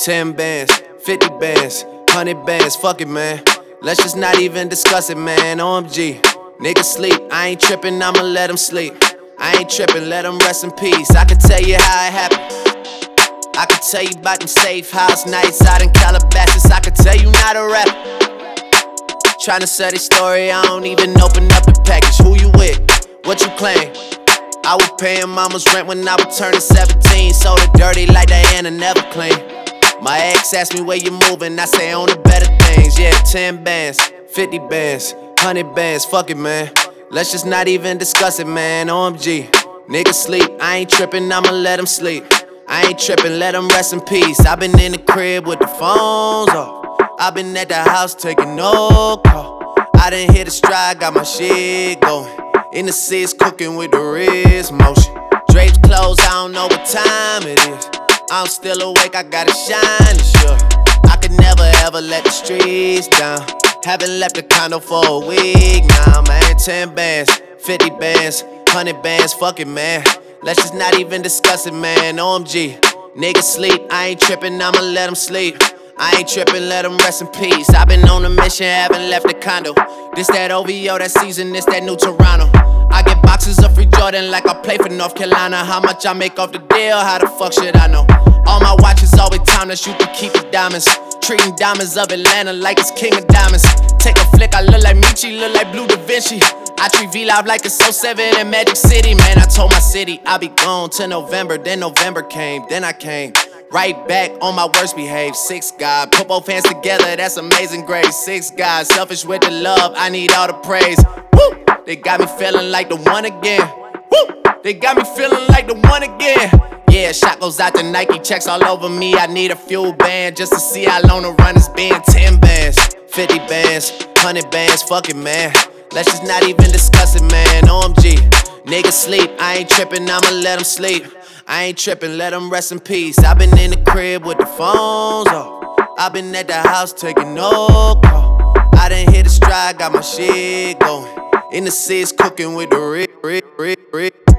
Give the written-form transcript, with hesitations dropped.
10 bands, 50 bands, 100 bands, fuck it, man. Let's just not even discuss it, man. OMG, niggas sleep, I ain't trippin', I'ma let them sleep. I ain't trippin', let them rest in peace. I can tell you how it happened. I can tell you about them safe house nights out in Calabasas. I can tell you not a rap. Tryna sell this story, I don't even open up the package. Who you with? What you claim? I was paying mama's rent when I was turning 17. Sold it dirty like Diana, never clean. My ex asked me where you moving, I say on to better things. Yeah, 10 bands, 50 bands, 100 bands, fuck it, man. Let's just not even discuss it, man. OMG, niggas sleep, I ain't trippin', I'ma let them sleep. I ain't trippin', let them rest in peace. I been in the crib with the phones off. I been at the house taking no call. I done hit a stride, got my shit going. In the seats cooking with the wrist motion. Drapes closed, I don't know what time it is. I'm still awake, I gotta shine to sure. I could never ever let the streets down. Haven't left the condo for a week now, man. 10 bands, 50 bands, 100 bands, fuck it, man. Let's just not even discuss it, man. OMG, niggas sleep, I ain't trippin', I'ma let them sleep. I ain't trippin', let them rest in peace. I been on a mission, haven't left the condo. This that OVO, that season, this that new Toronto. I get boxes of free Jordan like I play for North Carolina. How much I make off the deal, how the fuck should I know? All my watches always timeless, you can keep the diamonds. Treating diamonds of Atlanta like it's king of diamonds. Take a flick, I look like Michi, look like Blue Da Vinci. I treat V-Live like it's 07 in Magic City. Man, I told my city I'll be gone till November. Then November came, then I came right back on my worst behave. 6 God, put both hands together, that's amazing grace. 6 God, selfish with the love, I need all the praise. Woo! They got me feeling like the one again. Woo! They got me feeling like the one again. Yeah, shot goes out to Nike, checks all over me. I need a fuel band just to see how long the run has been. 10 bands, 50 bands, 100 bands, fuck it, man. Let's just not even discuss it, man. OMG, niggas sleep, I ain't trippin', I'ma let them sleep. I ain't trippin', let them rest in peace. I been in the crib with the phones off. I been at the house taking no call. I done hit a stride, got my shit going. In the seats cooking with the